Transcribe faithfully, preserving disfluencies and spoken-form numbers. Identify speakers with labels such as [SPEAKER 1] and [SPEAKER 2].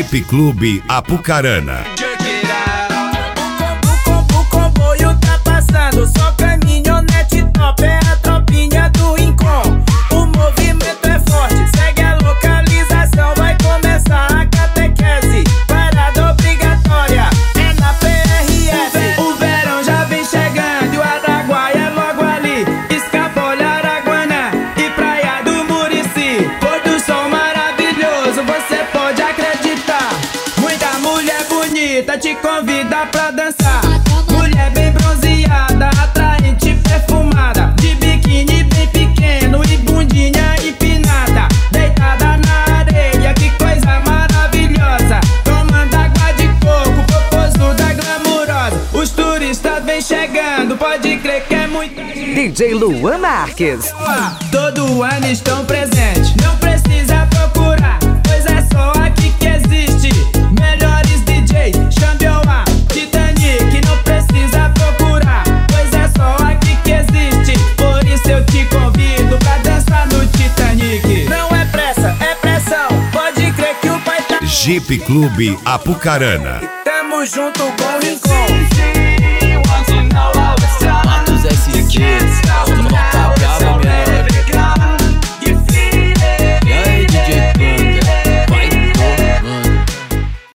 [SPEAKER 1] Jeep Clube Apucarana.
[SPEAKER 2] O comboio tá passando, só caminhonete top, é a tropinha do Rincon. O movimento é forte, segue a localização, vai começar a catequese. Parada obrigatória, é na P R F. O verão já vem chegando e o Araguaia é logo ali. Escapole, Araguana e Praia do Murici. Pôr do sol maravilhoso, você pode acreditar. Muita mulher bonita te convida pra dançar. Mulher bem bronzeada, atraente, perfumada, de biquíni bem pequeno e bundinha empinada, deitada na areia, que coisa maravilhosa. Tomando água de coco, popozuda glamurosa. Os turistas vêm chegando, pode crer que é muita gente.
[SPEAKER 3] D J Luan Marques.
[SPEAKER 2] Todo ano estão presentes, não precisa procurar, pois é só aqui que existe. Melhores D Js, Xambioá, Titanic, não precisa procurar, pois é só aqui que existe. Por isso eu te convido pra dançar no Titanic. Não é pressa, é pressão, pode crer que o pai tá.
[SPEAKER 1] Jeep Clube Apucarana.
[SPEAKER 2] Tamo junto com o Rincon.